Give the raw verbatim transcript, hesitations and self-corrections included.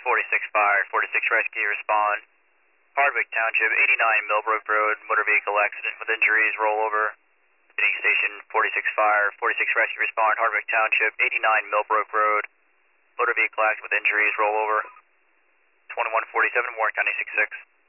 forty-six fire, forty-six rescue, respond. Hardwick Township, eighty-nine Millbrook Road, motor vehicle accident with injuries, rollover. Getting station forty-six fire, forty-six rescue, respond. Hardwick Township, eighty-nine Millbrook Road, motor vehicle accident with injuries, rollover. twenty-one forty-seven, Warren County six six.